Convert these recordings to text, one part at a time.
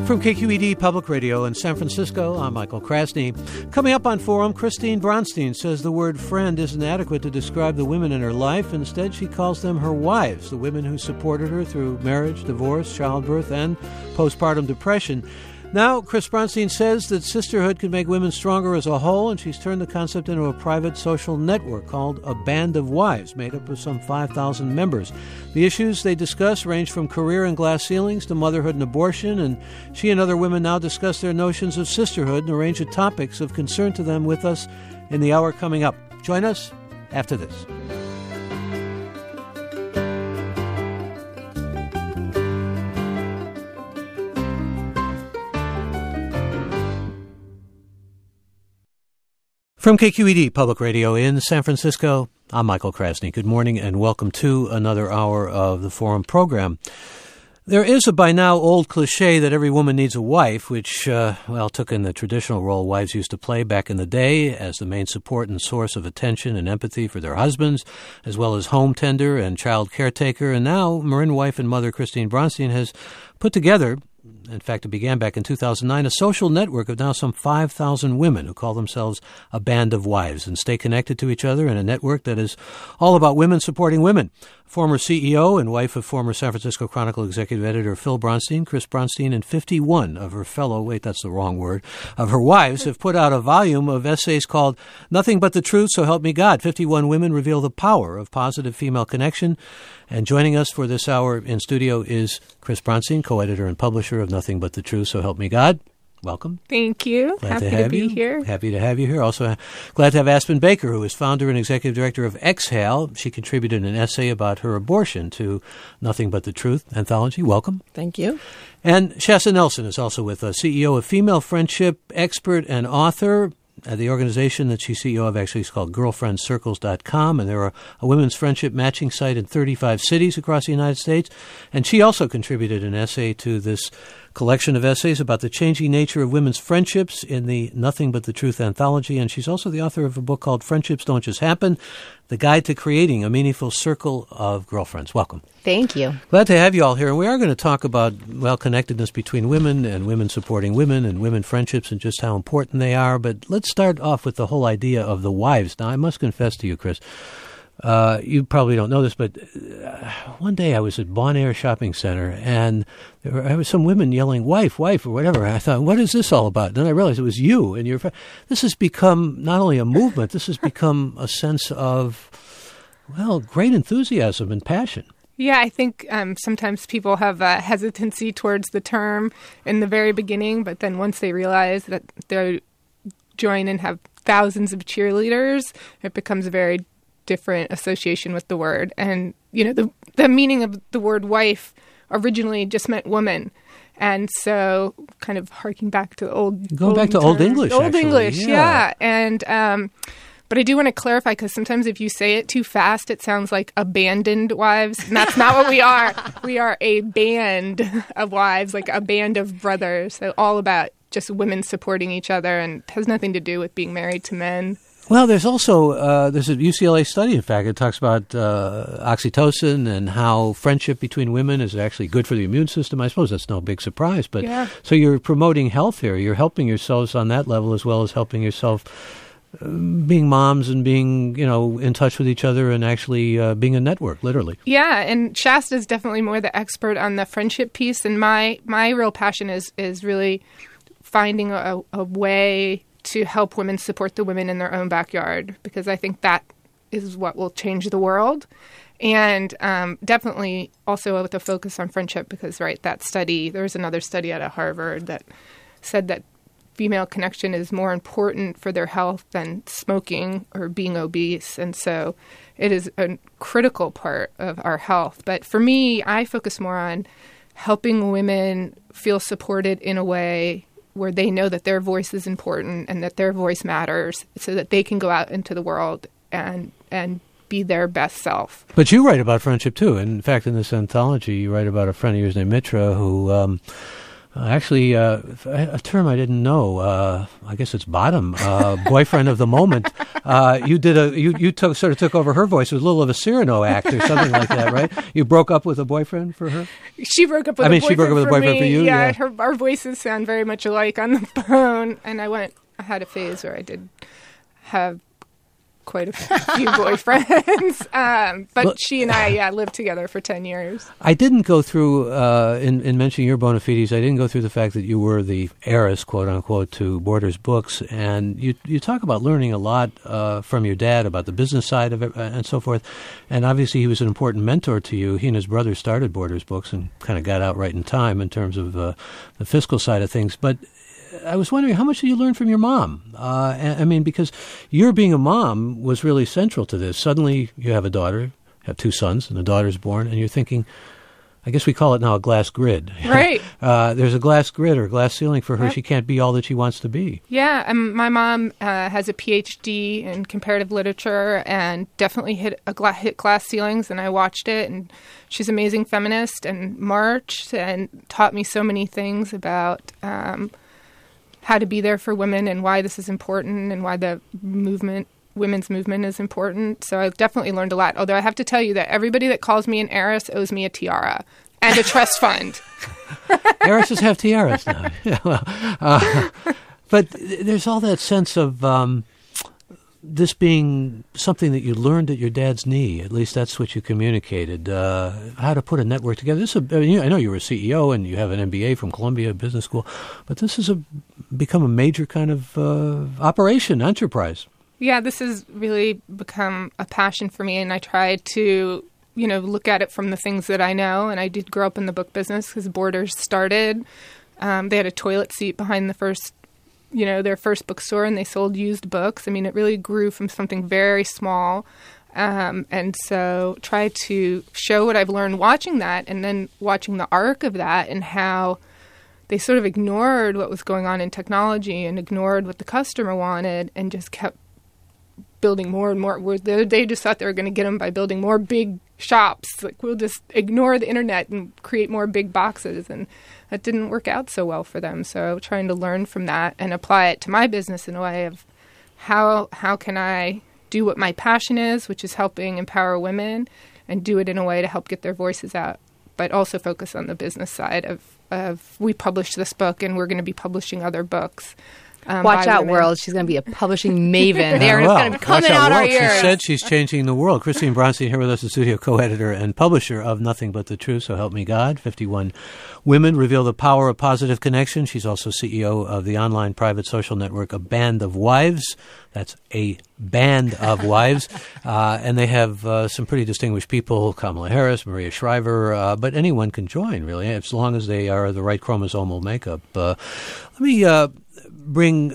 From KQED Public Radio in San Francisco, I'm Michael Krasny. Coming up on Forum, Christine Bronstein says the word friend isn't adequate to describe the women in her life. Instead, she calls them her wives, the women who supported her through marriage, divorce, childbirth, and postpartum depression. Now, Chris Bronstein says that sisterhood can make women stronger as a whole, and she's turned the concept into a private social network called A Band of Wives, made up of some 5,000 members. The issues they discuss range from career and glass ceilings to motherhood and abortion, and she and other women now discuss their notions of sisterhood and a range of topics of concern to them with us in the hour coming up. Join us after this. From KQED Public Radio in San Francisco, I'm Michael Krasny. Good morning and welcome to another hour of the Forum program. There is a by now old cliche that every woman needs a wife, which, took in the traditional role wives used to play back in the day as the main support and source of attention and empathy for their husbands, as well as home tender and child caretaker. And now Marin wife and mother Christine Bronstein has put together, in fact, it began back in 2009, a social network of now some 5,000 women who call themselves A Band of Wives and stay connected to each other in a network that is all about women supporting women. Former CEO and wife of former San Francisco Chronicle executive editor Phil Bronstein, Chris Bronstein, and 51 of her of her wives have put out a volume of essays called Nothing But the Truth, So Help Me God. 51 women reveal the power of positive female connection. And joining us for this hour in studio is Chris Bronstein, co-editor and publisher of Nothing But the Truth, So Help Me God. Welcome. Thank you. Happy to be here. Happy to have you here. Also glad to have Aspen Baker, who is founder and executive director of Exhale. She contributed an essay about her abortion to Nothing But the Truth anthology. Welcome. Thank you. And Shasta Nelson is also with us, CEO of Female Friendship, expert and author. The organization that she's CEO of actually is called girlfriendcircles.com, and they're a women's friendship matching site in 35 cities across the United States. And she also contributed an essay to this collection of essays about the changing nature of women's friendships in the Nothing But the Truth anthology. And she's also the author of a book called Friendships Don't Just Happen, The Guide to Creating a Meaningful Circle of Girlfriends. Welcome. Thank you. Glad to have you all here. And we are going to talk about, connectedness between women and women supporting women and women friendships and just how important they are. But let's start off with the whole idea of the wives. Now, I must confess to you, Chris, you probably don't know this, but one day I was at Bon Air Shopping Center, and there was some women yelling, wife, or whatever. And I thought, what is this all about? Then I realized it was you and your friend. This has become not only a movement, this has become a sense of, great enthusiasm and passion. Yeah, I think sometimes people have a hesitancy towards the term in the very beginning, but then once they realize that they join and have thousands of cheerleaders, it becomes a very different association with the word. And, the meaning of the word wife originally just meant woman. And so kind of harking back to Old English. Old English, yeah. And but I do want to clarify, because sometimes if you say it too fast, it sounds like abandoned wives. And that's not what we are. We are a band of wives, like a band of brothers. So all about just women supporting each other, and has nothing to do with being married to men. Well, there's also there's a UCLA study, in fact, it talks about oxytocin and how friendship between women is actually good for the immune system. I suppose that's no big surprise. But yeah. So you're promoting health here. You're helping yourselves on that level as well as helping yourself being moms and being, in touch with each other and actually being a network, literally. Yeah, and Shasta is definitely more the expert on the friendship piece. And my real passion is really finding a way to help women support the women in their own backyard, because I think that is what will change the world. And definitely also with a focus on friendship, because, that study, there was another study out of Harvard that said that female connection is more important for their health than smoking or being obese. And so it is a critical part of our health. But for me, I focus more on helping women feel supported in a way where they know that their voice is important and that their voice matters, so that they can go out into the world and be their best self. But you write about friendship too. In fact, in this anthology, you write about a friend of yours named Mitra who actually, a term I didn't know, I guess it's bottom, boyfriend of the moment, You sort of took over her voice. It was a little of a Cyrano act or something like that, right? You broke up with a boyfriend for her? She broke up with a boyfriend she broke up with a boyfriend me. for you? Yeah, our voices sound very much alike on the phone. And I had a phase where I did have quite a few boyfriends. But she and I, lived together for 10 years. I didn't go through, in mentioning your bona fides, I didn't go through the fact that you were the heiress, quote unquote, to Borders Books. And you talk about learning a lot from your dad about the business side of it and so forth. And obviously he was an important mentor to you. He and his brother started Borders Books and kind of got out right in time in terms of the fiscal side of things. But I was wondering, how much did you learn from your mom? I mean, because your being a mom was really central to this. Suddenly you have a daughter, have two sons, and a daughter's born, and you're thinking, I guess we call it now a glass grid. Right. There's a glass grid or glass ceiling for her. Yep. She can't be all that she wants to be. Yeah, my mom has a PhD in comparative literature and definitely hit glass ceilings, and I watched it, and she's an amazing feminist and marched and taught me so many things about how to be there for women and why this is important and why the women's movement is important. So I've definitely learned a lot. Although I have to tell you that everybody that calls me an heiress owes me a tiara and a trust fund. Heiresses have tiaras now. But there's all that sense of this being something that you learned at your dad's knee. At least that's what you communicated, how to put a network together. I know you were a CEO and you have an MBA from Columbia Business School, but this has become a major kind of operation, enterprise. Yeah, this has really become a passion for me, and I try to, look at it from the things that I know. And I did grow up in the book business because Borders started. They had a toilet seat behind their first bookstore, and they sold used books. I mean, it really grew from something very small. And so try to show what I've learned watching that, and then watching the arc of that and how they sort of ignored what was going on in technology and ignored what the customer wanted and just kept building more and more. They just thought they were going to get them by building more big shops. Like, we'll just ignore the internet and create more big boxes. And that didn't work out so well for them. So trying to learn from that and apply it to my business in a way of how can I do what my passion is, which is helping empower women, and do it in a way to help get their voices out, but also focus on the business side of we published this book and we're going to be publishing other books. Watch out, world. She's going to be a publishing maven. They're just going to be coming out our ears. She said she's changing the world. Christine Bronstein here with us, the studio co-editor and publisher of Nothing But the Truth, So Help Me God. 51 Women Reveal the Power of Positive Connection. She's also CEO of the online private social network, A Band of Wives. That's A Band of Wives. And they have some pretty distinguished people, Kamala Harris, Maria Shriver, but anyone can join, really, as long as they are the right chromosomal makeup. Let me bring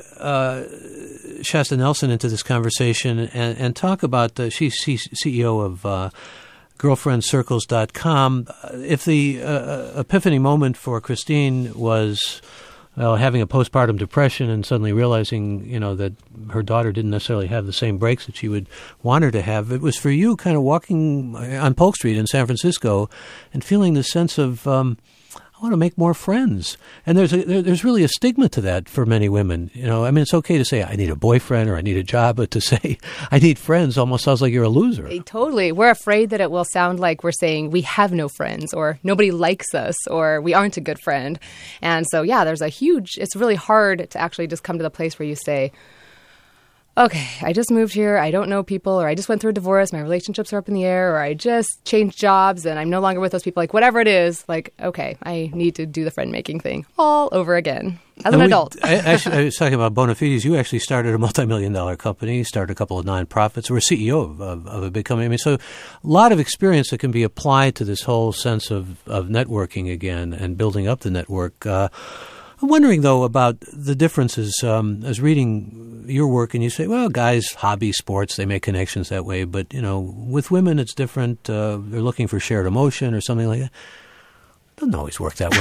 Shasta Nelson into this conversation and talk about, she's CEO of GirlfriendCircles.com. If the epiphany moment for Christine was having a postpartum depression and suddenly realizing, that her daughter didn't necessarily have the same breaks that she would want her to have, it was for you kind of walking on Polk Street in San Francisco and feeling the sense of, I want to make more friends. And there's really a stigma to that for many women. It's okay to say, I need a boyfriend or I need a job, but to say, I need friends almost sounds like you're a loser. Totally. We're afraid that it will sound like we're saying we have no friends or nobody likes us or we aren't a good friend. And so, it's really hard to actually just come to the place where you say, okay, I just moved here, I don't know people, or I just went through a divorce, my relationships are up in the air, or I just changed jobs and I'm no longer with those people. Like, whatever it is, okay, I need to do the friend-making thing all over again as an adult. I was talking about bona fides. You actually started a multi-million-dollar company, started a couple of nonprofits, were CEO of a big company. So a lot of experience that can be applied to this whole sense of networking again and building up the network. I'm wondering, though, about the differences. I was reading your work, and you say, well, guys, hobby, sports, they make connections that way. But, with women, it's different. They're looking for shared emotion or something like that. Doesn't always work that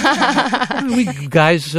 way. We guys,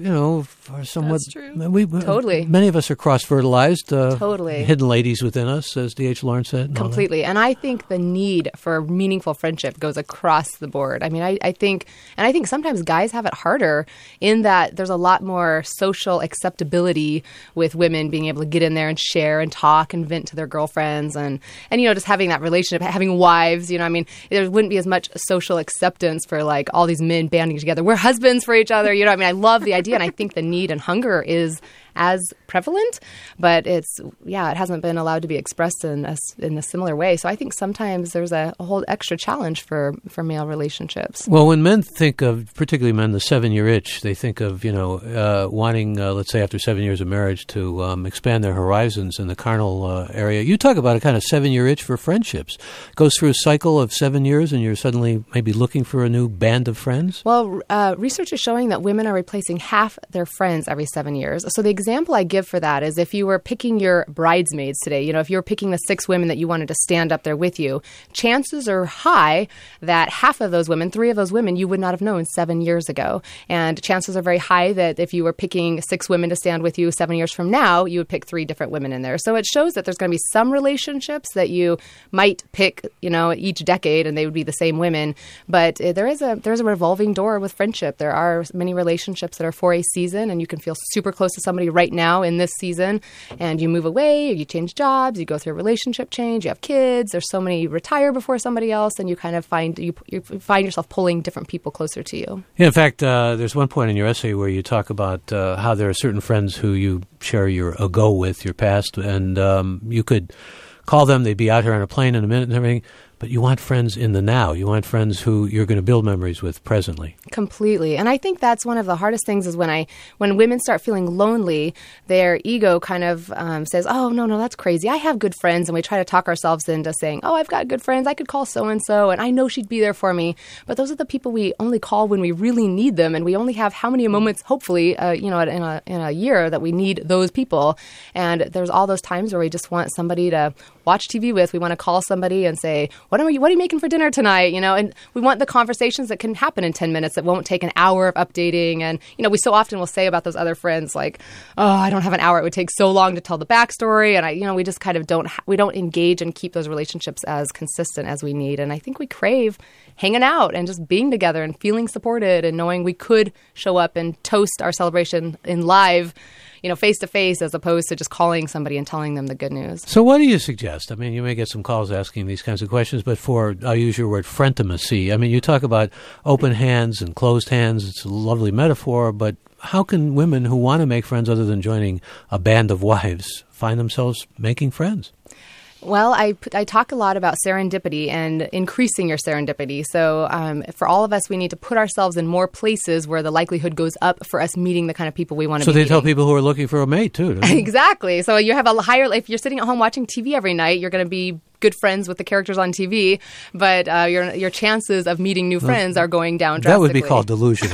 are somewhat. That's true. Totally. Many of us are cross-fertilized. Totally. Hidden ladies within us, as D.H. Lawrence said. And Completely. And I think the need for meaningful friendship goes across the board. I mean, I think sometimes guys have it harder in that there's a lot more social acceptability with women being able to get in there and share and talk and vent to their girlfriends and just having that relationship, having wives. I mean, there wouldn't be as much social acceptance for like all these men banding together. We're husbands for each other. I love the idea, and I think the need and hunger is as prevalent, but it hasn't been allowed to be expressed in a similar way. So I think sometimes there's a whole extra challenge for male relationships. Well, when men think of, particularly men, the 7-year itch, they think of, wanting, let's say after 7 years of marriage, to expand their horizons in the carnal area. You talk about a kind of 7-year itch for friendships. Goes through a cycle of 7 years and you're suddenly maybe looking for a new band of friends? Well, research is showing that women are replacing half their friends every 7 years. So the example I give for that is if you were picking your bridesmaids today, if you were picking the 6 women that you wanted to stand up there with you, chances are high that half of those women, 3 of those women, you would not have known 7 years ago. And chances are very high that if you were picking 6 women to stand with you 7 years from now, you would pick 3 different women in there. So it shows that there's going to be some relationships that you might pick, each decade, and they would be the same women. But there's a revolving door with friendship. There are many relationships that are for a season, and you can feel super close to somebody right now in this season, and you move away, or you change jobs, you go through a relationship change, you have kids, there's so many retire before somebody else, and you kind of find yourself pulling different people closer to you. Yeah, in fact, there's one point in your essay where you talk about how there are certain friends who you share your ago with, your past, and you could call them, they'd be out here on a plane in a minute and everything. But you want friends in the now. You want friends who you're going to build memories with presently. Completely. And I think that's one of the hardest things is when women start feeling lonely, their ego kind of says, oh, no, that's crazy. I have good friends. And we try to talk ourselves into saying, oh, I've got good friends. I could call so-and-so, and I know she'd be there for me. But those are the people we only call when we really need them. And we only have how many moments, hopefully, in a year that we need those people. And there's all those times where we just want somebody to watch TV with. We want to call somebody and say, what are you making for dinner tonight? And we want the conversations that can happen in 10 minutes that won't take an hour of updating. And, we so often will say about those other friends, like, oh, I don't have an hour. It would take so long to tell the backstory. And we just kind of don't engage and keep those relationships as consistent as we need. And I think we crave hanging out and just being together and feeling supported and knowing we could show up and toast our celebration in live, face to face, as opposed to just calling somebody and telling them the good news. So what do you suggest? I mean, you may get some calls asking these kinds of questions, but I'll use your word, frientimacy. I mean, you talk about open hands and closed hands. It's a lovely metaphor, but how can women who want to make friends other than joining a band of wives find themselves making friends? Well, I talk a lot about serendipity and increasing your serendipity. So for all of us, we need to put ourselves in more places where the likelihood goes up for us meeting the kind of people we want to be So they meeting. tell people who are looking for a mate, too. Exactly. So you have a higher, if you're sitting at home watching TV every night, you're going to be good friends with the characters on TV, but your chances of meeting new friends are going down drastically. That would be called delusion.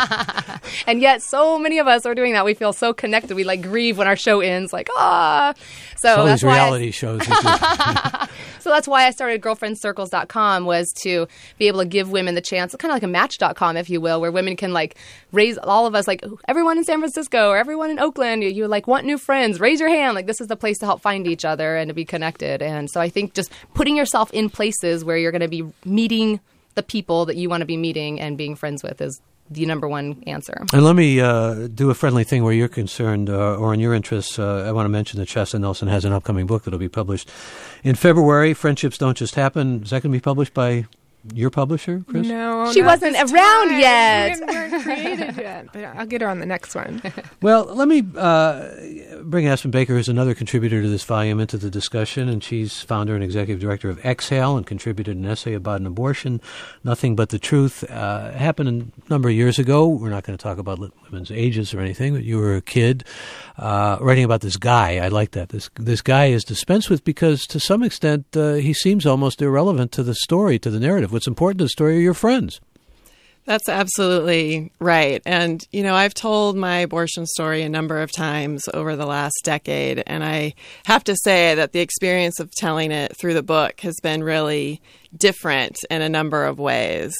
And yet so many of us are doing that. We feel so connected. We grieve when our show ends, So that's why reality shows. So that's why I started girlfriendcircles.com, was to be able to give women the chance, kind of like a Match.com, if you will, where women can raise all of us, everyone in San Francisco or everyone in Oakland, you want new friends, raise your hand. This is the place to help find each other and to be connected. And so I think just putting yourself in places where you're going to be meeting the people that you want to be meeting and being friends with is the number one answer. And let me do a friendly thing where you're concerned or in your interests. I want to mention that Shasta Nelson has an upcoming book that will be published in February. Friendships Don't Just Happen. Is that going to be published by your publisher, Chris? No, she wasn't around yet. We weren't created yet, but I'll get her on the next one. Well, let me bring Aspen Baker, who's another contributor to this volume, into the discussion, and she's founder and executive director of Exhale and contributed an essay about an abortion, Nothing But the Truth. Happened a number of years ago. We're not going to talk about women's ages or anything, but you were a kid writing about this guy. I like that. This guy is dispensed with because, to some extent, he seems almost irrelevant to the story, to the narrative. What's important to the story are your friends. That's absolutely right. And, I've told my abortion story a number of times over the last decade. And I have to say that the experience of telling it through the book has been really different in a number of ways.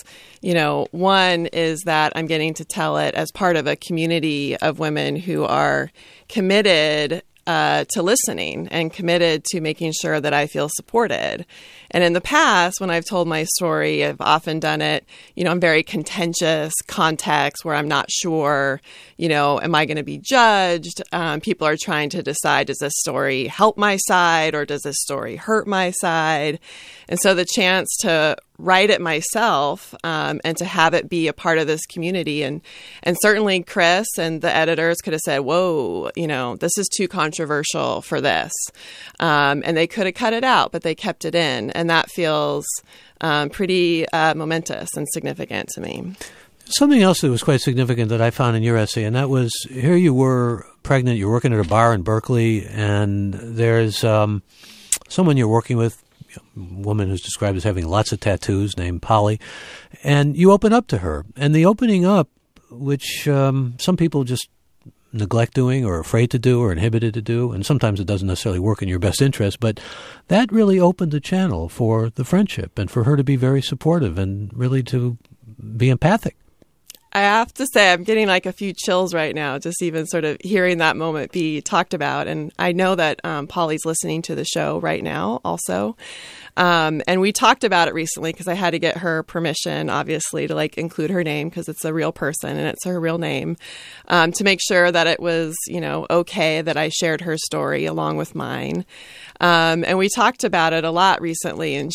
One is that I'm getting to tell it as part of a community of women who are committed to listening and committed to making sure that I feel supported. And in the past, when I've told my story, I've often done it, in very contentious context where I'm not sure, am I going to be judged? People are trying to decide, does this story help my side or does this story hurt my side? And so the chance to write it myself and to have it be a part of this community. And certainly Chris and the editors could have said, whoa, this is too controversial for this. And they could have cut it out, but they kept it in. And that feels pretty momentous and significant to me. Something else that was quite significant that I found in your essay, and that was, here you were pregnant, you're working at a bar in Berkeley, and there's someone you're working with, a woman who's described as having lots of tattoos, named Polly, and you open up to her. And the opening up, which some people just neglect doing or afraid to do or inhibited to do, and sometimes it doesn't necessarily work in your best interest, but that really opened the channel for the friendship and for her to be very supportive and really to be empathic. I have to say, I'm getting like a few chills right now, just even sort of hearing that moment be talked about. And I know that Polly's listening to the show right now also. And we talked about it recently because I had to get her permission, obviously, to include her name because it's a real person and it's her real name, to make sure that it was, okay that I shared her story along with mine. And we talked about it a lot recently, and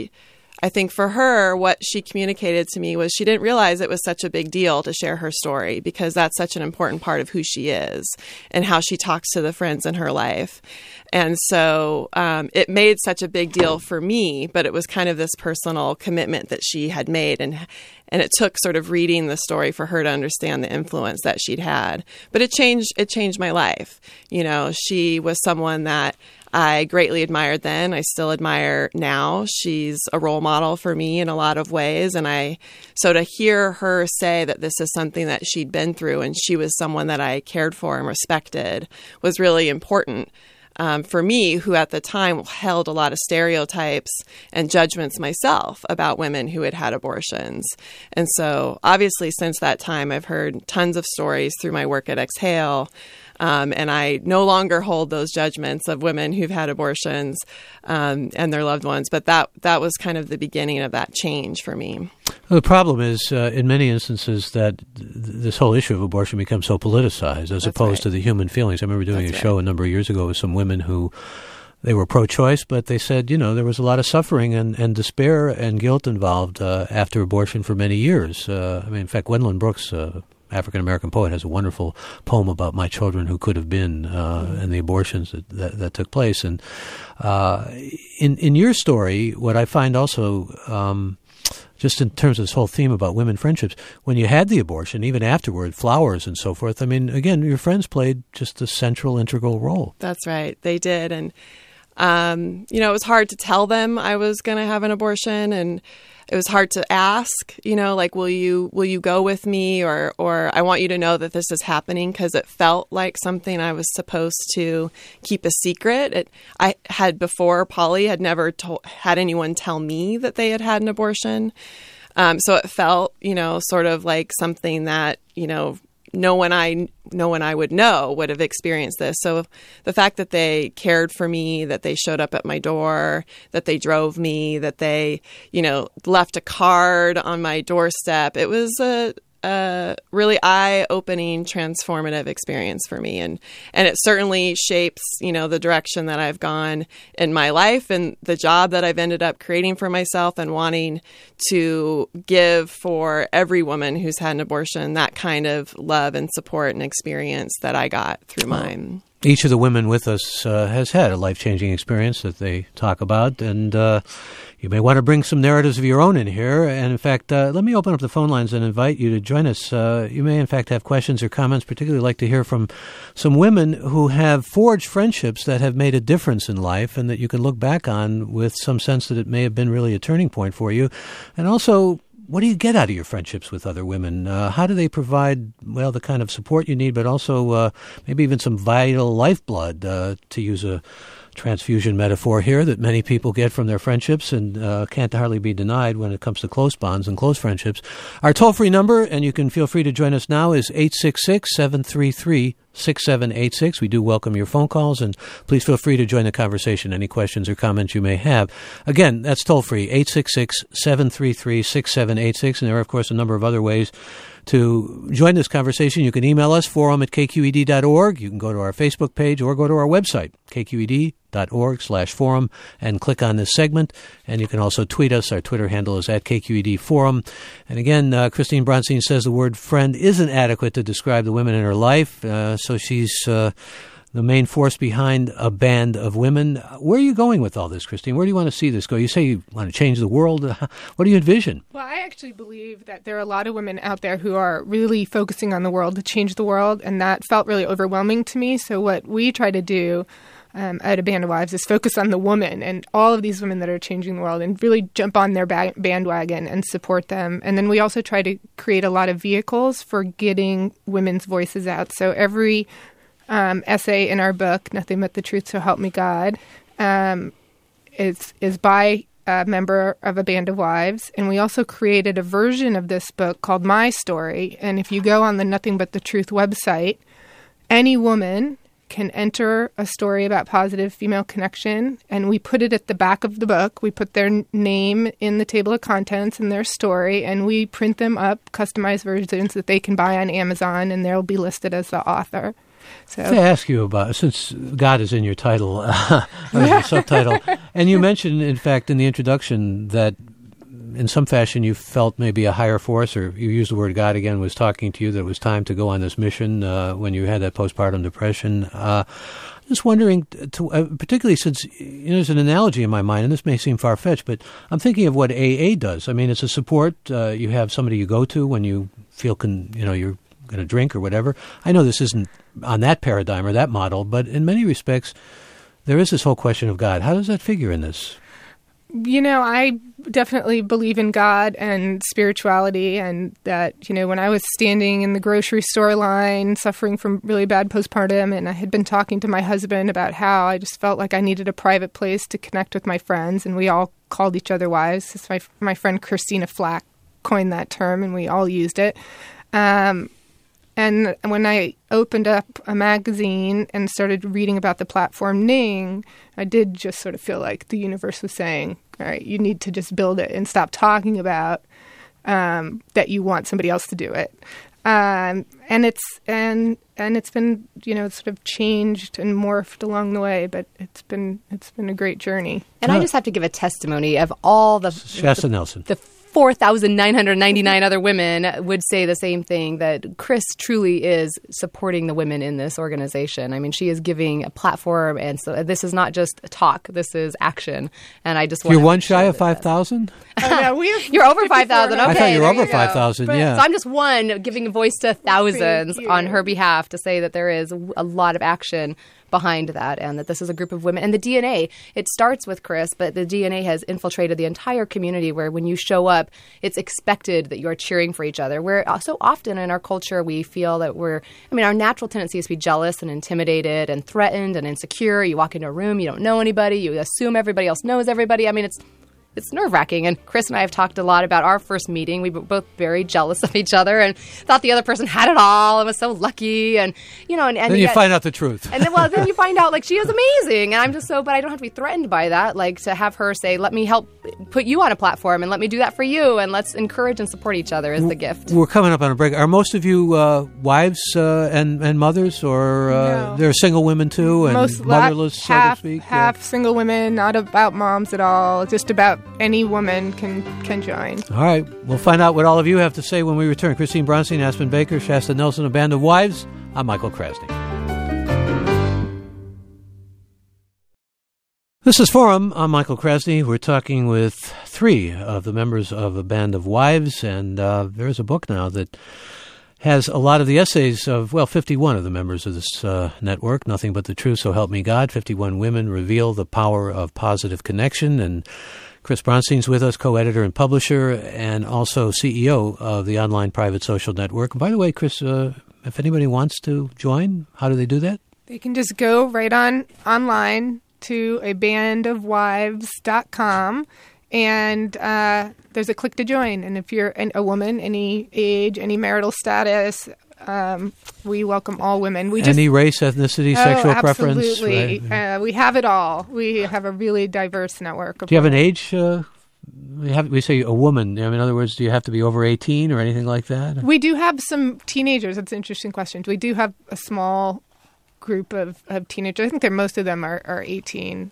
I think for her, what she communicated to me was she didn't realize it was such a big deal to share her story because that's such an important part of who she is and how she talks to the friends in her life. And so it made such a big deal for me, but it was kind of this personal commitment that she had made. And it took sort of reading the story for her to understand the influence that she'd had. But it changed my life. She was someone that I greatly admired then. I still admire now. She's a role model for me in a lot of ways. So to hear her say that this is something that she'd been through and she was someone that I cared for and respected was really important. For me, who at the time held a lot of stereotypes and judgments myself about women who had had abortions. And so obviously since that time, I've heard tons of stories through my work at Exhale. And I no longer hold those judgments of women who've had abortions and their loved ones. But that was kind of the beginning of that change for me. Well, the problem is, in many instances, that this whole issue of abortion becomes so politicized as opposed to the human feelings. I remember doing a show a number of years ago with some women who they were pro-choice, but they said, there was a lot of suffering and despair and guilt involved after abortion for many years. In fact, Gwendolyn Brooks, African-American poet, has a wonderful poem about my children who could have been and the abortions that took place. And in your story, what I find also, just in terms of this whole theme about women friendships, when you had the abortion, even afterward, flowers and so forth, again, your friends played just a central, integral role. That's right. They did. And, it was hard to tell them I was going to have an abortion, and it was hard to ask, will you go with me, or I want you to know that this is happening, because it felt like something I was supposed to keep a secret. I had before, Polly had never had anyone tell me that they had had an abortion. So it felt, sort of like something that, no one I would know would have experienced this. So the fact that they cared for me, that they showed up at my door, that they drove me, that they, left a card on my doorstep, it was a really eye-opening, transformative experience for me. And it certainly shapes, the direction that I've gone in my life and the job that I've ended up creating for myself and wanting to give for every woman who's had an abortion, that kind of love and support and experience that I got through mine. Each of the women with us has had a life-changing experience that they talk about, and you may want to bring some narratives of your own in here. And, in fact, let me open up the phone lines and invite you to join us. You may, in fact, have questions or comments, particularly like to hear from some women who have forged friendships that have made a difference in life and that you can look back on with some sense that it may have been really a turning point for you. And also what do you get out of your friendships with other women? How do they provide, well, the kind of support you need, but also maybe even some vital lifeblood, to use a transfusion metaphor here that many people get from their friendships and can't hardly be denied when it comes to close bonds and close friendships. Our toll-free number, and you can feel free to join us now, is 866-733-6786. We do welcome your phone calls, and please feel free to join the conversation. Any questions or comments you may have. Again, that's toll-free, 866-733-6786, and there are, of course, a number of other ways to join this conversation. You can email us, forum@kqed.org. You can go to our Facebook page or go to our website, kqed.org/forum, and click on this segment. And you can also tweet us. Our Twitter handle is @KQEDforum. And again, Christine Bronstein says the word friend isn't adequate to describe the women in her life. So she's the main force behind a band of women. Where are you going with all this, Christine? Where do you want to see this go? You say you want to change the world. What do you envision? Well, I actually believe that there are a lot of women out there who are really focusing on the world to change the world, and that felt really overwhelming to me. So what we try to do at A Band of Wives is focus on the woman and all of these women that are changing the world and really jump on their bandwagon and support them. And then we also try to create a lot of vehicles for getting women's voices out. So every essay in our book, Nothing But the Truth, So Help Me God, is by a member of A Band of Wives. And we also created a version of this book called My Story. And if you go on the Nothing But the Truth website, any woman can enter a story about positive female connection, and we put it at the back of the book. We put their name in the table of contents and their story, and we print them up, customized versions that they can buy on Amazon, and they'll be listed as the author. So to ask you about, since God is in your title, or your subtitle, and you mentioned, in fact, in the introduction that in some fashion you felt maybe a higher force, or you used the word God again, was talking to you that it was time to go on this mission when you had that postpartum depression. Just wondering, particularly since there's an analogy in my mind, and this may seem far-fetched, but I'm thinking of what AA does. I mean, it's a support. You have somebody you go to when you feel you're going to drink or whatever. I know this isn't on that paradigm or that model, but in many respects, there is this whole question of God. How does that figure in this? I definitely believe in God and spirituality, and that, when I was standing in the grocery store line suffering from really bad postpartum, and I had been talking to my husband about how I just felt like I needed a private place to connect with my friends, and we all called each other wives. It's my friend Christina Flack coined that term, and we all used it. And when I opened up a magazine and started reading about the platform Ning, I did just sort of feel like the universe was saying, all right, you need to just build it and stop talking about that you want somebody else to do it. And it's been, it's sort of changed and morphed along the way, but it's been a great journey. And I just have to give a testimony of all the Shasta Nelson. The 4,999 other women would say the same thing, that Chris truly is supporting the women in this organization. I mean, she is giving a platform, and so this is not just talk, this is action. And I just want You're one shy of 5,000? No, you're over 5,000. Okay, I thought you were over 5,000, yeah. So I'm just one giving a voice to thousands on her behalf to say that there is a lot of action behind that, and that this is a group of women. And the DNA, it starts with Chris, but the DNA has infiltrated the entire community, where when you show up, it's expected that you're cheering for each other. Where so often in our culture, we feel that our natural tendency is to be jealous and intimidated and threatened and insecure. You walk into a room, you don't know anybody, you assume everybody else knows everybody. I mean, it's nerve-wracking. And Chris and I have talked a lot about our first meeting. We were both very jealous of each other and thought the other person had it all and was so lucky. And then you find out the truth. And then you find out, like, she is amazing. And I'm just but I don't have to be threatened by that. Like, to have her say, let me help put you on a platform and let me do that for you. And let's encourage and support each other is the gift. We're coming up on a break. Are most of you wives and mothers, or No. there are single women too, and motherless, so to speak? Half single women, not about moms at all, just about any woman can join. All right. We'll find out what all of you have to say when we return. Christine Bronstein, Aspen Baker, Shasta Nelson, A Band of Wives. I'm Michael Krasny. This is Forum. I'm Michael Krasny. We're talking with three of the members of A Band of Wives, and there's a book now that has a lot of the essays of, 51 of the members of this network, Nothing But the Truth, So Help Me God. 51 women reveal the power of positive connection. And Chris Bronstein's with us, co-editor and publisher, and also CEO of the online private social network. And by the way, Chris, if anybody wants to join, how do they do that? They can just go right online to abandofwives.com, and there's a click to join. And if you're a woman, any age, any marital status, we welcome all women. Any race, ethnicity, sexual preference? Absolutely. Right? We have it all. We have a really diverse network. Do you have an age? We say a woman. In other words, do you have to be over 18 or anything like that? We do have some teenagers. That's an interesting question. We do have a small group of teenagers. I think most of them are 18.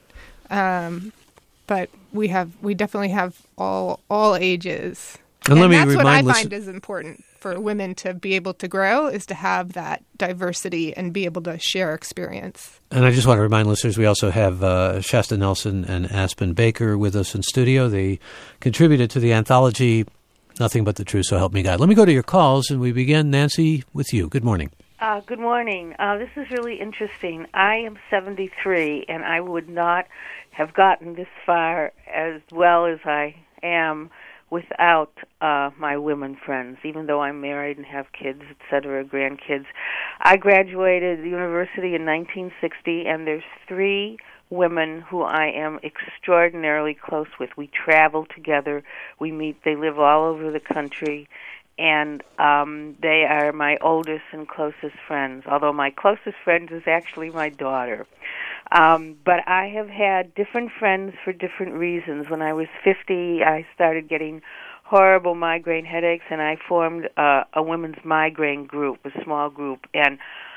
But we definitely have all ages. And let me that's what remind I find is important for women to be able to grow, is to have that diversity and be able to share experience. And I just want to remind listeners, we also have Shasta Nelson and Aspen Baker with us in studio. They contributed to the anthology, Nothing But the Truth, So Help Me God. Let me go to your calls, and we begin, Nancy, with you. Good morning. Good morning. This is really interesting. I am 73, and I would not have gotten this far as well as I am without my women friends, even though I'm married and have kids, etc., grandkids. I graduated university in 1960, and there's 3 women who I am extraordinarily close with. We travel together. We meet. They live all over the country, and they are my oldest and closest friends, although my closest friend is actually my daughter. But I have had different friends for different reasons. When I was 50, I started getting horrible migraine headaches, and I formed a women's migraine group, a small group, and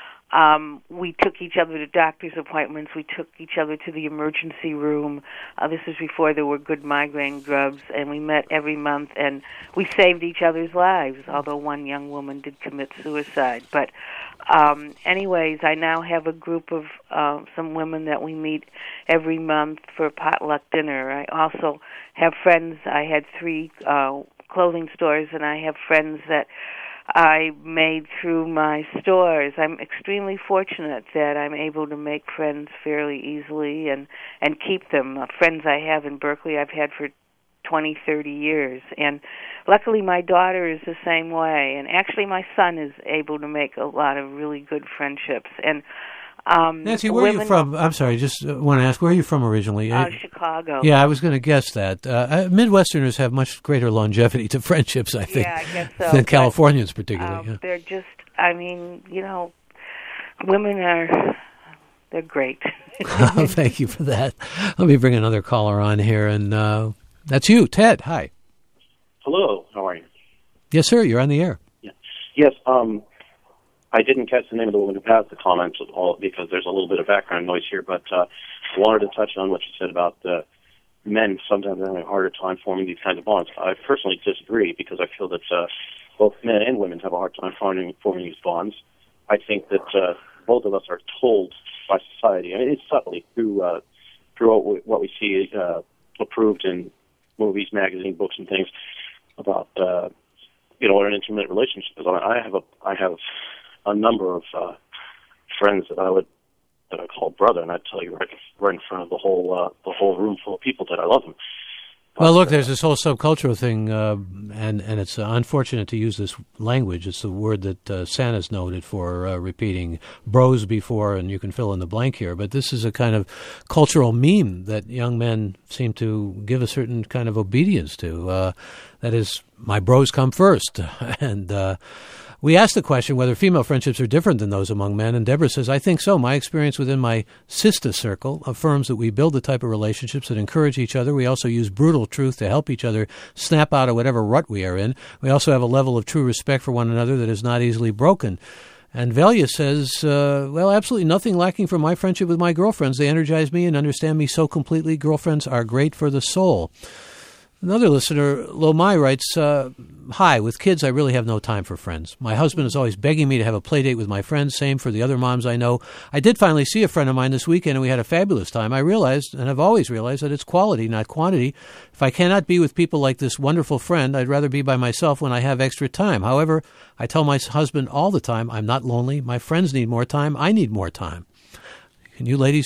we took each other to doctor's appointments. We took each other to the emergency room. This was before there were good migraine drugs, and we met every month, and we saved each other's lives, although one young woman did commit suicide. But anyways, I now have a group of some women that we meet every month for potluck dinner. I also have friends. I had 3 clothing stores, and I have friends that I made through my stores. I'm extremely fortunate that I'm able to make friends fairly easily and keep them. Friends I have in Berkeley I've had for 20, 30 years. And luckily my daughter is the same way. And actually my son is able to make a lot of really good friendships. And Nancy, where are you from? I'm sorry, just want to ask, where are you from originally? Chicago. Yeah, I was going to guess that. Midwesterners have much greater longevity to friendships, I think, I guess so, than Californians particularly. Yeah. They're just, women they're great. Thank you for that. Let me bring another caller on here, and that's you, Ted. Hi. Hello, how are you? Yes, sir, you're on the air. Yeah. Yes, I didn't catch the name of the woman who passed the comments because there's a little bit of background noise here, but I wanted to touch on what you said about men sometimes having a harder time forming these kinds of bonds. I personally disagree because I feel that both men and women have a hard time forming these bonds. I think that both of us are told by society, it's subtly through what we see approved in movies, magazines, books, and things about what an intimate relationship is. I have a number of friends that I call brother, and I'd tell you right in front of the whole room full of people that I love them. Well, look, there's this whole subcultural thing, and it's unfortunate to use this language. It's the word that Santa's noted for repeating bros before, and you can fill in the blank here. But this is a kind of cultural meme that young men seem to give a certain kind of obedience to. That is, my bros come first. And we asked the question whether female friendships are different than those among men, and Deborah says, I think so. My experience within my sister circle affirms that we build the type of relationships that encourage each other. We also use brutal truth to help each other snap out of whatever rut we are in. We also have a level of true respect for one another that is not easily broken. And Velia says, well, absolutely nothing lacking from my friendship with my girlfriends. They energize me and understand me so completely. Girlfriends are great for the soul. Another listener, Lomai, writes, hi, with kids, I really have no time for friends. My husband is always begging me to have a play date with my friends, same for the other moms I know. I did finally see a friend of mine this weekend, and we had a fabulous time. I realized, and I've always realized, that it's quality, not quantity. If I cannot be with people like this wonderful friend, I'd rather be by myself when I have extra time. However, I tell my husband all the time, I'm not lonely. My friends need more time. I need more time. Can you ladies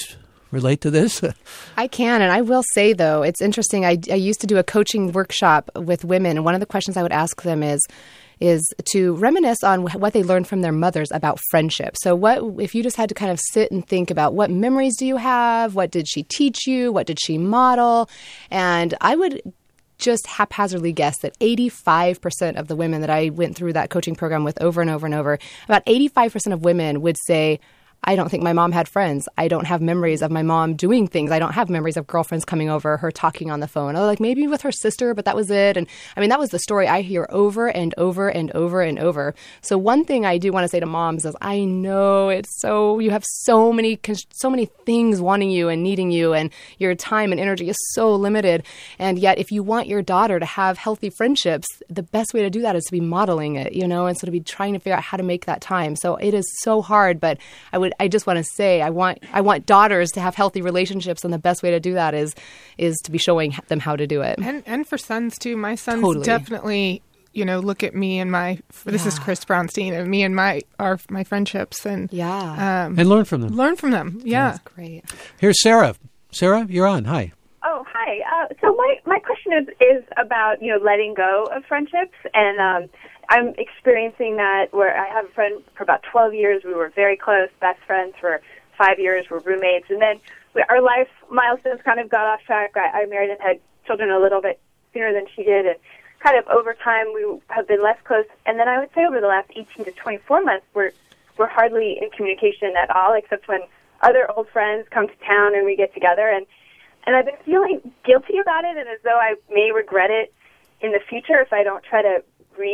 relate to this? I can, and I will say, though, it's interesting. I used to do a coaching workshop with women, and one of the questions I would ask them is to reminisce on what they learned from their mothers about friendship. So what if you just had to kind of sit and think about what memories do you have? What did she teach you? What did she model? And I would just haphazardly guess that 85% of the women that I went through that coaching program with over and over and over, about 85% of women would say, I don't think my mom had friends. I don't have memories of my mom doing things. I don't have memories of girlfriends coming over, her talking on the phone. Oh, like maybe with her sister, but that was it. And I mean, that was the story I hear over and over and over and over. So one thing I do want to say to moms is I know you have so many things wanting you and needing you, and your time and energy is so limited. And yet if you want your daughter to have healthy friendships, the best way to do that is to be modeling it, and so to be trying to figure out how to make that time. So it is so hard, but I just want to say I want daughters to have healthy relationships, and the best way to do that is to be showing them how to do it. And for sons too. My sons definitely, look at me and this is Chris Brownstein, and me and my friendships, and and learn from them. Learn from them. Yeah, that's great. Here's Sarah. Sarah, you're on. Hi. Oh, hi. So my question is about letting go of friendships, and I'm experiencing that where I have a friend for about 12 years. We were very close, best friends for 5 years. We're roommates. And then our life milestones kind of got off track. I married and had children a little bit sooner than she did. And kind of over time, we have been less close. And then I would say over the last 18 to 24 months, we're hardly in communication at all, except when other old friends come to town and we get together. And I've been feeling guilty about it, and as though I may regret it in the future if I don't try to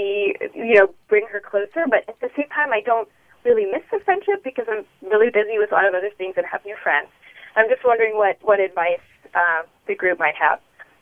bring her closer. But at the same time, I don't really miss the friendship because I'm really busy with a lot of other things and have new friends. I'm just wondering what advice the group might have.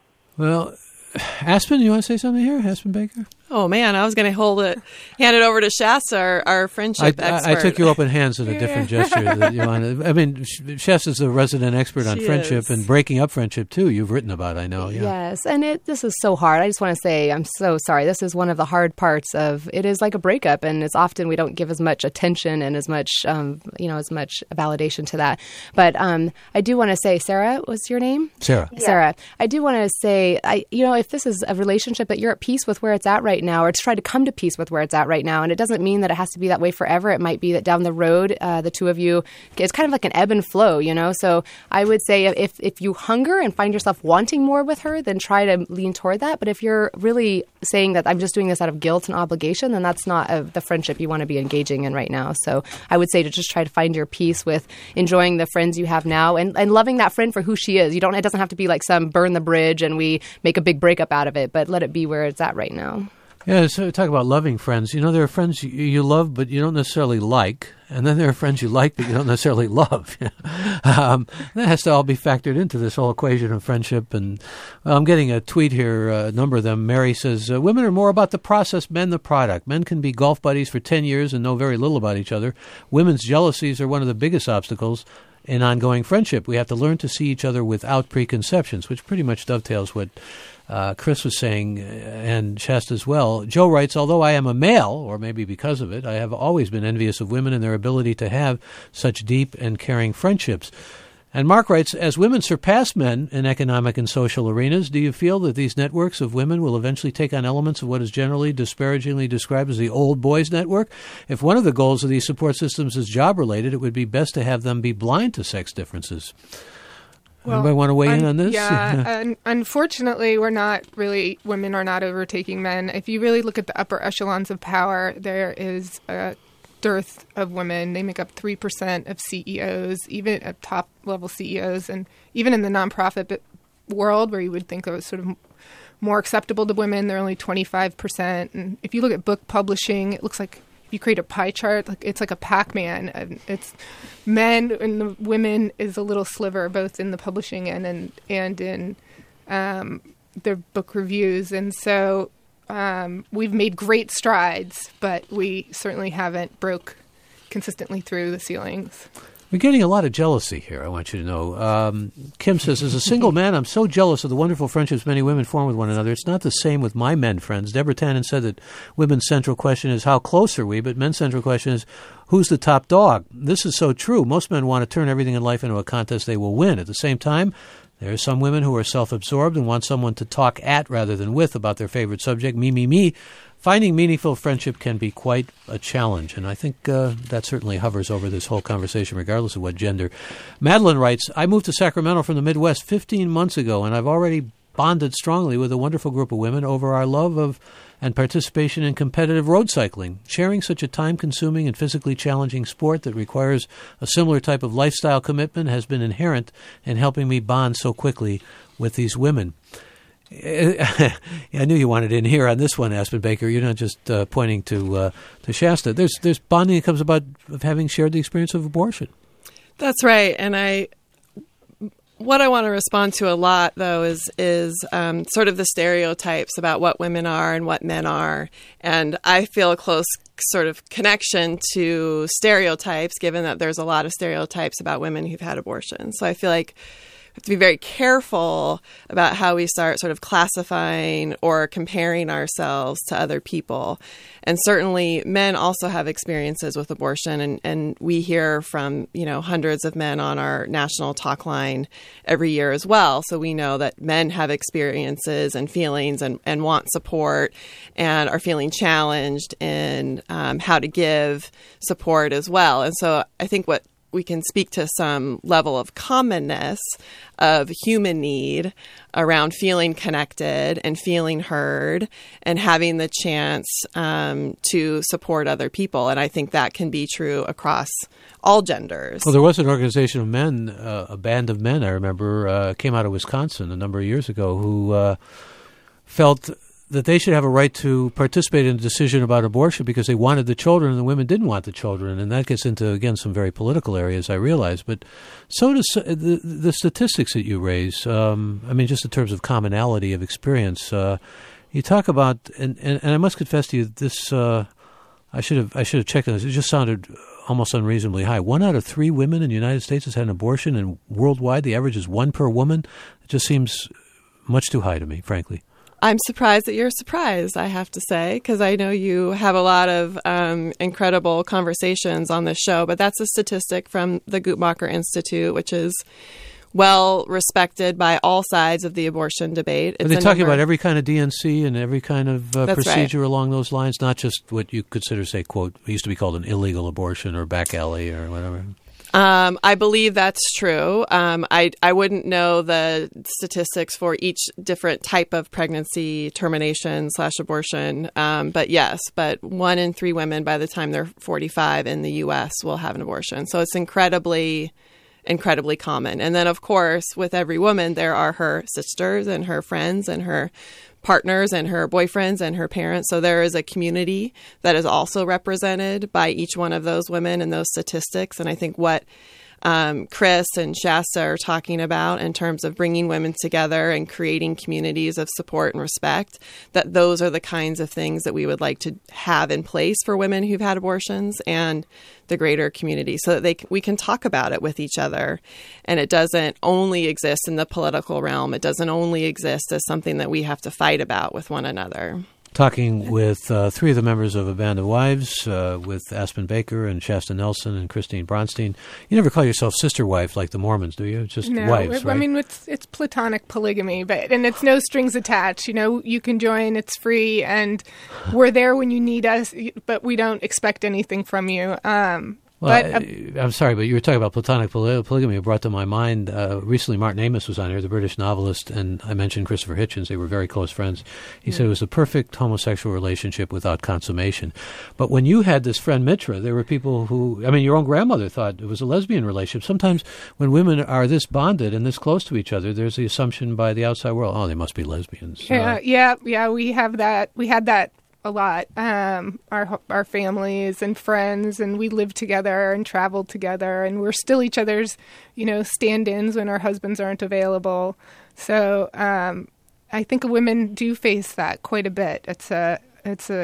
Well, Aspen, you want to say something here? Aspen Baker? Oh, man, I was going to hand it over to Shasta, our friendship expert. I took you up in hands in a different gesture. That you wanted. I mean, Shasta's the resident expert on friendship and breaking up friendship, too. You've written about, I know. Yeah. Yes, and this is so hard. I just want to say I'm so sorry. This is one of the hard parts of it. Is like a breakup, and it's often we don't give as much attention and as much, as much validation to that. But I do want to say, Sarah, what's your name? Sarah. Yeah. Sarah. I do want to say, if this is a relationship that you're at peace with where it's at right now, or to try to come to peace with where it's at right now. And it doesn't mean that it has to be that way forever. It might be that down the road, the two of you, it's kind of like an ebb and flow, So I would say if you hunger and find yourself wanting more with her, then try to lean toward that. But if you're really saying that I'm just doing this out of guilt and obligation, then that's not the friendship you want to be engaging in right now. So I would say to just try to find your peace with enjoying the friends you have now and loving that friend for who she is. It doesn't have to be like some burn the bridge and we make a big breakup out of it, but let it be where it's at right now. Yeah, so talk about loving friends. There are friends you love, but you don't necessarily like. And then there are friends you like, but you don't necessarily love. That has to all be factored into this whole equation of friendship. And I'm getting a tweet here, a number of them. Mary says, women are more about the process, men the product. Men can be golf buddies for 10 years and know very little about each other. Women's jealousies are one of the biggest obstacles in ongoing friendship. We have to learn to see each other without preconceptions, which pretty much dovetails what Chris was saying, and Shasta as well. Joe writes, although I am a male, or maybe because of it, I have always been envious of women and their ability to have such deep and caring friendships. And Mark writes, as women surpass men in economic and social arenas, do you feel that these networks of women will eventually take on elements of what is generally disparagingly described as the old boys network? If one of the goals of these support systems is job-related, it would be best to have them be blind to sex differences. Well, anybody want to weigh in on this? Yeah, unfortunately, women are not overtaking men. If you really look at the upper echelons of power, there is a dearth of women. They make up 3% of CEOs, even at top-level CEOs, and even in the nonprofit world, where you would think it was sort of more acceptable to women, they're only 25%. And if you look at book publishing, it looks like you create a pie chart, it's like a Pac-Man. And it's men and the women is a little sliver, both in the publishing and in their book reviews. And so we've made great strides, but we certainly haven't broke consistently through the ceilings. We're getting a lot of jealousy here, I want you to know. Kim says, as a single man, I'm so jealous of the wonderful friendships many women form with one another. It's not the same with my men friends. Deborah Tannen said that women's central question is how close are we, but men's central question is who's the top dog? This is so true. Most men want to turn everything in life into a contest they will win. At the same time, there are some women who are self-absorbed and want someone to talk at rather than with about their favorite subject, me. Finding meaningful friendship can be quite a challenge, and I think that certainly hovers over this whole conversation, regardless of what gender. Madeline writes, I moved to Sacramento from the Midwest 15 months ago, and I've already bonded strongly with a wonderful group of women over our love of and participation in competitive road cycling. Sharing such a time-consuming and physically challenging sport that requires a similar type of lifestyle commitment has been inherent in helping me bond so quickly with these women. I knew you wanted in here on this one, Aspen Baker. You're not just pointing to Shasta. There's bonding that comes about of having shared the experience of abortion. That's right, and what I want to respond to a lot, though, is sort of the stereotypes about what women are and what men are, and I feel a close sort of connection to stereotypes, given that there's a lot of stereotypes about women who've had abortions. So I feel like we have to be very careful about how we start sort of classifying or comparing ourselves to other people. And certainly men also have experiences with abortion. And we hear from, hundreds of men on our national talk line every year as well. So we know that men have experiences and feelings and want support and are feeling challenged in how to give support as well. And so I think what we can speak to some level of commonness of human need around feeling connected and feeling heard and having the chance to support other people. And I think that can be true across all genders. Well, there was an organization of men, a band of men, I remember, came out of Wisconsin a number of years ago who felt that they should have a right to participate in a decision about abortion because they wanted the children and the women didn't want the children. And that gets into, again, some very political areas, I realize. But so does the statistics that you raise. Just in terms of commonality of experience. You talk about, and I must confess to you, this I should have checked on this. It just sounded almost unreasonably high. 1 out of 3 women in the United States has had an abortion, and worldwide the average is 1 per woman. It just seems much too high to me, frankly. I'm surprised that you're surprised, I have to say, because I know you have a lot of incredible conversations on this show. But that's a statistic from the Guttmacher Institute, which is well respected by all sides of the abortion debate. Are they talking about every kind of DNC and every kind of procedure right. along those lines, not just what you consider, say, quote, it used to be called an illegal abortion or back alley or whatever? I believe that's true. I wouldn't know the statistics for each different type of pregnancy termination / abortion. But yes, 1 in 3 women by the time they're 45 in the U.S. will have an abortion. So it's incredibly common. And then, of course, with every woman, there are her sisters and her friends and her partners and her boyfriends and her parents. So there is a community that is also represented by each one of those women in those statistics. And I think what Chris and Shasta are talking about in terms of bringing women together and creating communities of support and respect, that those are the kinds of things that we would like to have in place for women who've had abortions and the greater community so that we can talk about it with each other. And it doesn't only exist in the political realm. It doesn't only exist as something that we have to fight about with one another. Talking with 3 of the members of A Band of Wives, with Aspen Baker and Shasta Nelson and Christine Bronstein. You never call yourself sister wife like the Mormons, do you? It's just wives, right? I mean, it's platonic polygamy, and it's no strings attached. You can join, it's free, and we're there when you need us, but we don't expect anything from you. I'm sorry, but you were talking about platonic polygamy. It brought to my mind, recently Martin Amis was on here, the British novelist, and I mentioned Christopher Hitchens. They were very close friends. He said it was the perfect homosexual relationship without consummation. But when you had this friend Mitra, there were people who, your own grandmother thought it was a lesbian relationship. Sometimes when women are this bonded and this close to each other, there's the assumption by the outside world, oh, they must be lesbians. Yeah, we have that. We had that a lot. Our families and friends, and we lived together and traveled together, and we're still each other's, stand-ins when our husbands aren't available. So I think women do face that quite a bit. It's a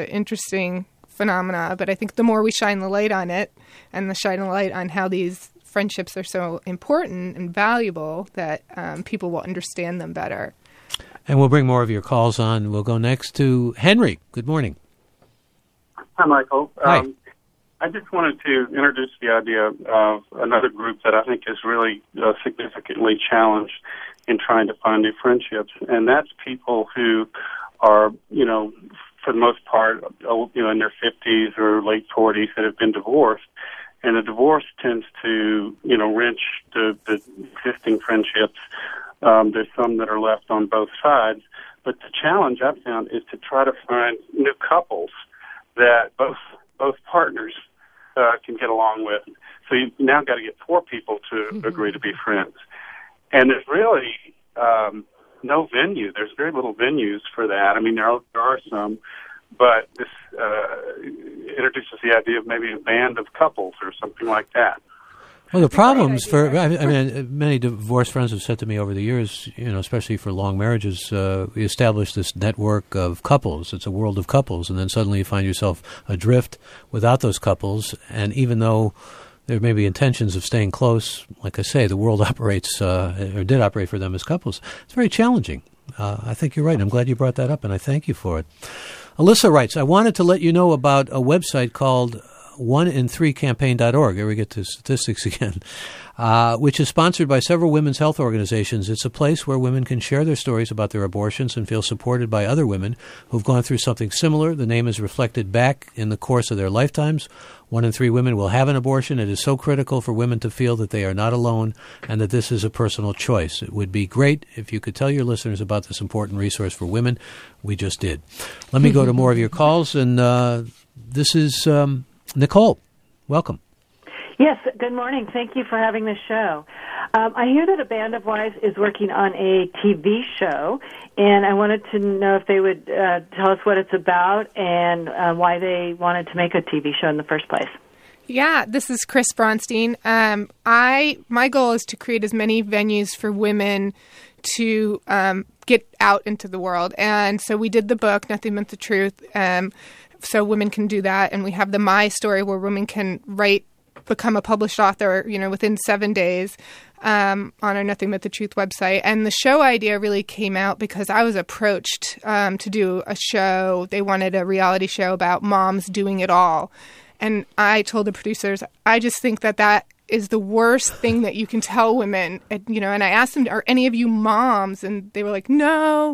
interesting phenomena, but I think the more we shine the light on it, and shine the light on how these friendships are so important and valuable that people will understand them better. And we'll bring more of your calls on. We'll go next to Henry. Good morning. Hi, Michael. Hi. I just wanted to introduce the idea of another group that I think is really significantly challenged in trying to find new friendships, and that's people who are, for the most part, in their 50s or late 40s that have been divorced. And the divorce tends to, wrench the existing friendships. There's some that are left on both sides. But the challenge I've found is to try to find new couples that both partners can get along with. So you've now got to get 4 people to agree to be friends. And there's really no venue. There's very little venues for that. I mean, there are some, but this introduces the idea of maybe a band of couples or something like that. Well, the problems many divorced friends have said to me over the years, especially for long marriages, we established this network of couples. It's a world of couples, and then suddenly you find yourself adrift without those couples. And even though there may be intentions of staying close, like I say, the world operates or did operate for them as couples. It's very challenging. I think you're right. I'm glad you brought that up, and I thank you for it. Alyssa writes, I wanted to let you know about a website called 1in3campaign.org. Here we get to statistics again, which is sponsored by several women's health organizations. It's a place where women can share their stories about their abortions and feel supported by other women who've gone through something similar. The name is reflected back in the course of their lifetimes. 1 in 3 women will have an abortion. It is so critical for women to feel that they are not alone and that this is a personal choice. It would be great if you could tell your listeners about this important resource for women. We just did. Let me go to more of your calls, and this is Nicole. Welcome. Yes, good morning. Thank you for having this show. I hear that A Band of Wives is working on a TV show, and I wanted to know if they would tell us what it's about and why they wanted to make a TV show in the first place. Yeah, this is Chris Bronstein. My goal is to create as many venues for women to get out into the world. And so we did the book, Nothing But the Truth, so women can do that. And we have the My Story, where women can become a published author, within 7 days on our Nothing But the Truth website. And the show idea really came out because I was approached to do a show. They wanted a reality show about moms doing it all. And I told the producers, I just think that is the worst thing that you can tell women, and I asked them, are any of you moms? And they were like, no.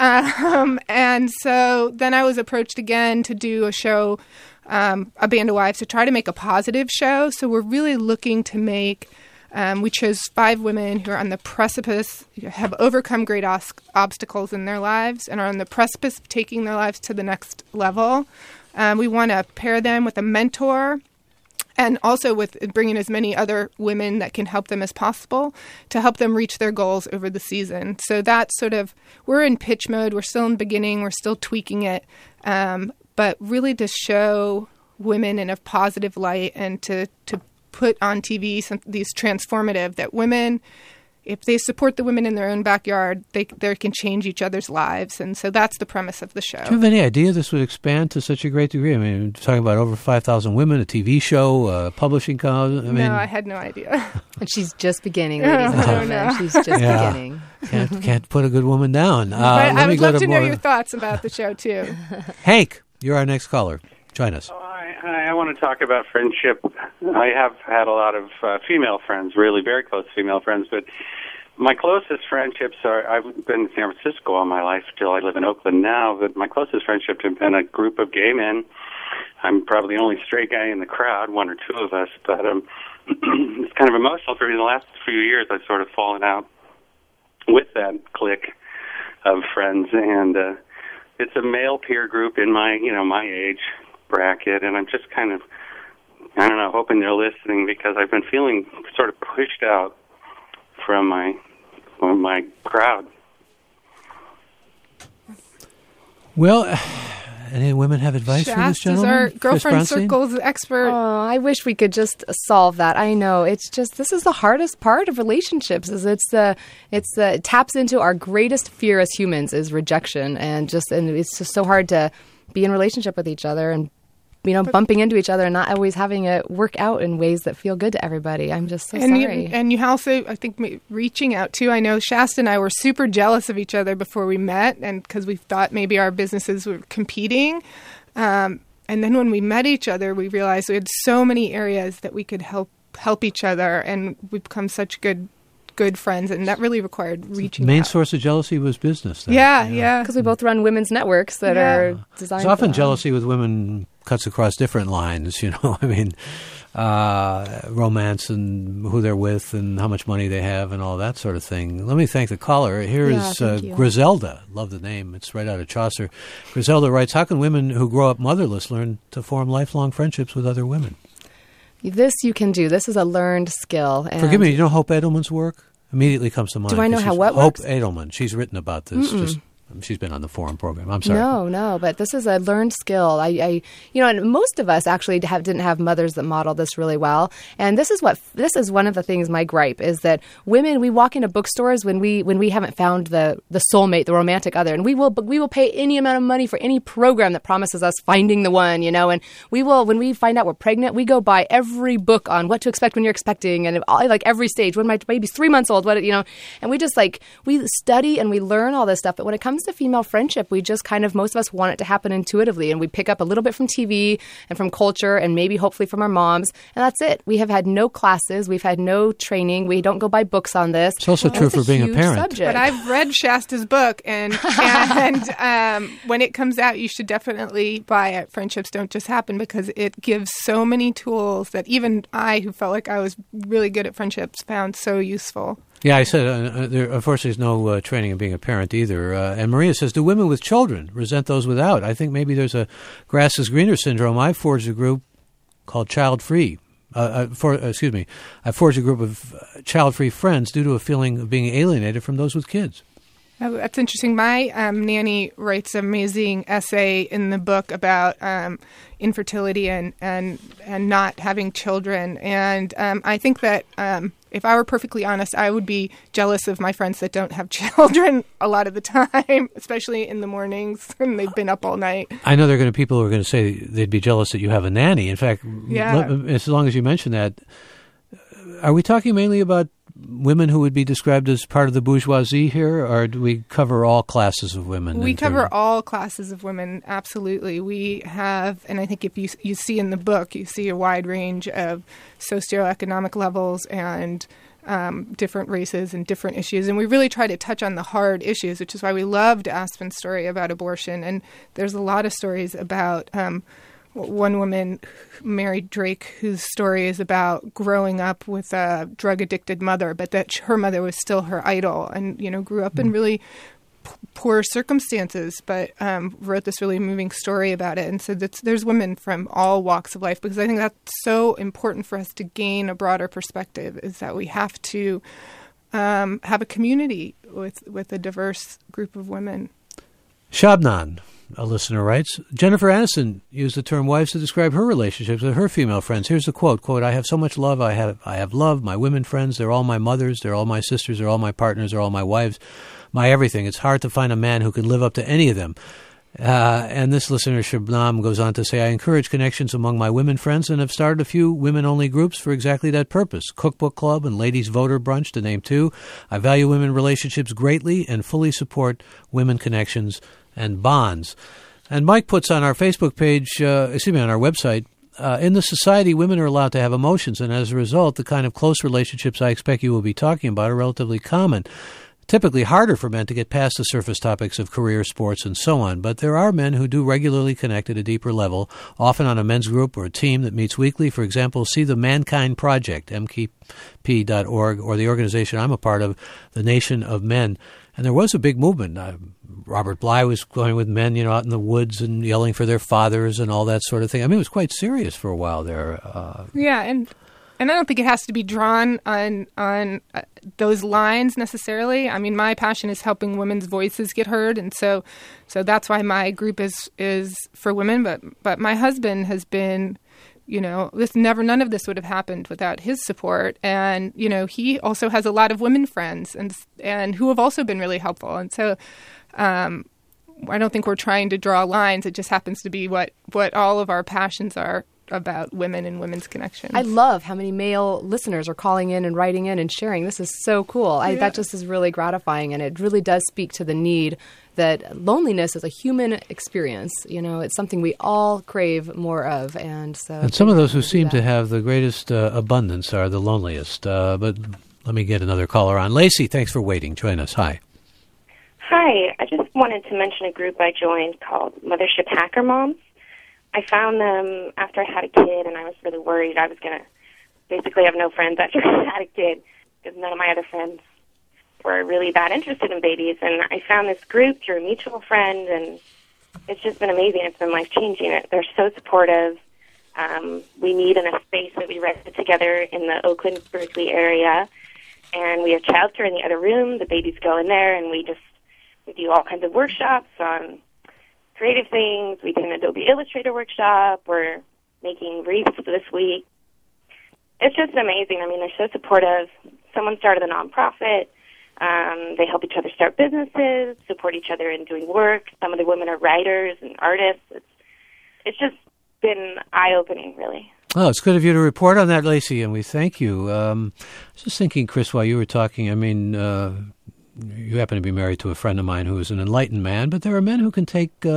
And so then I was approached again to do a show, A Band of Wives, to try to make a positive show. So we're really looking to make, we chose 5 women who are on the precipice, have overcome great obstacles in their lives and are on the precipice of taking their lives to the next level. We want to pair them with a mentor, and also with bringing as many other women that can help them as possible to help them reach their goals over the season. So that's we're in pitch mode. We're still in the beginning. We're still tweaking it. But really to show women in a positive light and to put on TV these transformative, that women, if they support the women in their own backyard, they can change each other's lives. And so that's the premise of the show. Do you have any idea this would expand to such a great degree? I mean, we're talking about over 5,000 women, a TV show, a publishing company. No, I had no idea. And she's just beginning, ladies and gentlemen. She's just beginning. Can't put a good woman down. But I would love to know your thoughts about the show, too. Hank, you're our next caller. Join us. I want to talk about friendship. I have had a lot of female friends, really very close female friends, but my closest friendships I've been in San Francisco all my life till I live in Oakland now, but my closest friendships have been a group of gay men. I'm probably the only straight guy in the crowd, 1 or 2 of us, but it's kind of emotional for me. In the last few years, I've sort of fallen out with that clique of friends, and it's a male peer group in my age bracket, and I'm just kind of, hoping they're listening, because I've been feeling sort of pushed out from my crowd. Well, any women have advice for this gentleman? Our girlfriend circles expert. Oh, I wish we could just solve that. I know it's just, this is the hardest part of relationships. Is it taps into our greatest fear as humans is rejection, and it's just so hard to be in relationship with each other and bumping into each other and not always having it work out in ways that feel good to everybody. I'm just so sorry. And you also, I think, reaching out too. I know Shasta and I were super jealous of each other before we met, and because we thought maybe our businesses were competing. And then when we met each other, we realized we had so many areas that we could help each other, and we've become such good friends, and that really required reaching out. The main source of jealousy was business then. Yeah. Because we both run women's networks that are designed It's often for jealousy with women cuts across different lines, I mean, romance and who they're with and how much money they have and all that sort of thing. Let me thank the caller. Here is Griselda. Love the name. It's right out of Chaucer. Griselda writes, how can women who grow up motherless learn to form lifelong friendships with other women? This you can do. This is a learned skill. And forgive me, you know Hope Edelman's work? Immediately comes to mind. Do I know how what Hope works? Edelman. She's written about this. She's been on the Forum program. I'm sorry. No, but this is a learned skill. And most of us actually didn't have mothers that modeled this really well. And this is one of the things. My gripe is that women, we walk into bookstores when we haven't found the soulmate, the romantic other, and we will pay any amount of money for any program that promises us finding the one. And we will, when we find out we're pregnant, we go buy every book on what to expect when you're expecting, and like every stage when my baby's 3 months old. And we just we study and we learn all this stuff. But when it comes to female friendship, we just most of us want it to happen intuitively, and we pick up a little bit from TV and from culture and maybe hopefully from our moms, and that's it. We have had no classes, we've had no training, we don't go buy books on this. It's also true for being a parent. Subject. But I've read Shasta's book, and when it comes out, you should definitely buy it. Friendships Don't Just Happen, because it gives so many tools that even I, who felt like I was really good at friendships, found so useful. Yeah, I said, there, unfortunately, there's no training in being a parent either. And Maria says, do women with children resent those without? I think maybe there's a grass is greener syndrome. I forged a group called Child Free. I forged a group of child-free friends due to a feeling of being alienated from those with kids. Oh, that's interesting. My nanny writes an amazing essay in the book about infertility and not having children. And I think that if I were perfectly honest, I would be jealous of my friends that don't have children a lot of the time, especially in the mornings when they've been up all night. I know there are going to be people who are going to say they'd be jealous that you have a nanny. In fact, as long as you mention that, are we talking mainly about women who would be described as part of the bourgeoisie here, or do we cover all classes of women? We cover all classes of women, absolutely. We have, and I think if you see in the book, you see a wide range of socioeconomic levels and different races and different issues. And we really try to touch on the hard issues, which is why we loved Aspen's story about abortion. And there's a lot of stories about one woman, Mary Drake, whose story is about growing up with a drug-addicted mother, but that her mother was still her idol, and grew up in really poor circumstances, but wrote this really moving story about it. And so there's women from all walks of life, because I think that's so important for us to gain a broader perspective, is that we have to have a community with a diverse group of women. Shabnan, a listener, writes, Jennifer Aniston used the term wives to describe her relationships with her female friends. Here's the quote, I have so much love. I have love. My women friends, they're all my mothers. They're all my sisters. They're all my partners. They're all my wives, my everything. It's hard to find a man who can live up to any of them. And this listener, Shabnam, goes on to say, I encourage connections among my women friends and have started a few women-only groups for exactly that purpose. Cookbook Club and Ladies Voter Brunch, to name two. I value women relationships greatly and fully support women connections and bonds. And Mike puts on our Facebook page, on our website, in the society, women are allowed to have emotions, and as a result, the kind of close relationships I expect you will be talking about are relatively common. Typically harder for men to get past the surface topics of career, sports, and so on, but there are men who do regularly connect at a deeper level, often on a men's group or a team that meets weekly. For example, see the Mankind Project, mkp.org, or the organization I'm a part of, the Nation of Men. And there was a big movement. Robert Bly was going with men, out in the woods and yelling for their fathers and all that sort of thing. I mean, it was quite serious for a while there. And I don't think it has to be drawn on those lines necessarily. I mean, my passion is helping women's voices get heard, and so that's why my group is for women. But my husband has been, none of this would have happened without his support. And he also has a lot of women friends and who have also been really helpful. And so I don't think we're trying to draw lines. It just happens to be what all of our passions are about women and women's connections. I love how many male listeners are calling in and writing in and sharing. This is so cool. That just is really gratifying, and it really does speak to the need that loneliness is a human experience. It's something we all crave more of, and some of those who seem to have the greatest abundance are the loneliest. But let me get another caller on. Lacey, thanks for waiting. Join us. Hi. Hi. I just wanted to mention a group I joined called Mothership Hacker Moms. I found them after I had a kid, and I was really worried I was going to basically have no friends after I had a kid because none of my other friends were really that interested in babies. And I found this group through a mutual friend, and it's just been amazing. It's been life-changing. They're so supportive. We meet in a space that we rented together in the Oakland, Berkeley area, and we have childcare in the other room. The babies go in there, and we do all kinds of workshops on creative things. We did an Adobe Illustrator workshop. We're making wreaths this week. It's just amazing. I mean, they're so supportive. Someone started a nonprofit. They help each other start businesses, support each other in doing work. Some of the women are writers and artists. It's just been eye-opening, really. Oh, it's good of you to report on that, Lacey, and we thank you. I was just thinking, Chris, while you were talking, I mean, you happen to be married to a friend of mine who is an enlightened man, but there are men who can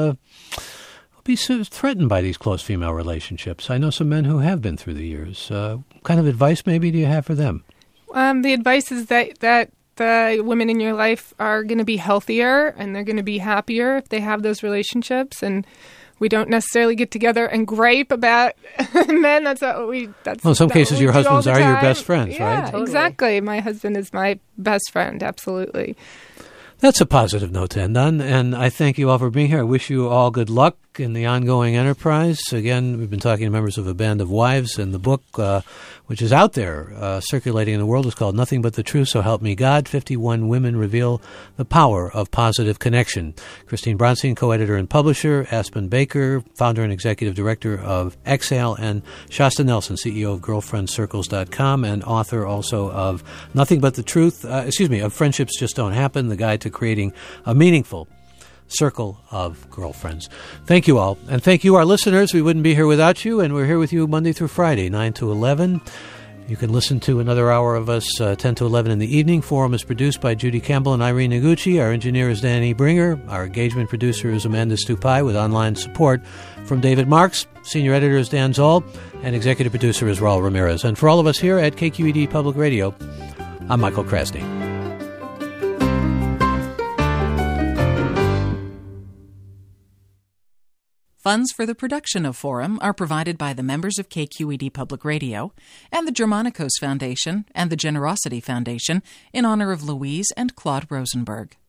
be threatened by these close female relationships. I know some men who have been through the years. What kind of advice maybe do you have for them? The advice is that the women in your life are going to be healthier and they're going to be happier if they have those relationships. And we don't necessarily get together and gripe about men. That's not what we. In some cases, your husbands are your best friends, right? Totally. Exactly. My husband is my best friend. Absolutely. That's a positive note to end on, and I thank you all for being here. I wish you all good luck in the ongoing enterprise. Again, we've been talking to members of a band of wives, and the book, which is out there, circulating in the world, is called Nothing But the Truth, So Help Me God. 51 Women Reveal the Power of Positive Connection. Christine Bronstein, co-editor and publisher. Aspen Baker, founder and executive director of Exhale. And Shasta Nelson, CEO of GirlfriendCircles.com and author also of Nothing But the Truth, of Friendships Just Don't Happen, the guide to creating a meaningful circle of girlfriends. Thank you all. And thank you, our listeners. We wouldn't be here without you, and we're here with you Monday through Friday, 9 to 11. You can listen to another hour of us 10 to 11 in the evening. Forum is produced by Judy Campbell and Irene Noguchi. Our engineer is Danny Bringer. Our engagement producer is Amanda Stupai with online support from David Marks. Senior editor is Dan Zoll, and executive producer is Raul Ramirez. And for all of us here at KQED Public Radio, I'm Michael Krasny. Funds for the production of Forum are provided by the members of KQED Public Radio and the Germanicos Foundation and the Generosity Foundation in honor of Louise and Claude Rosenberg.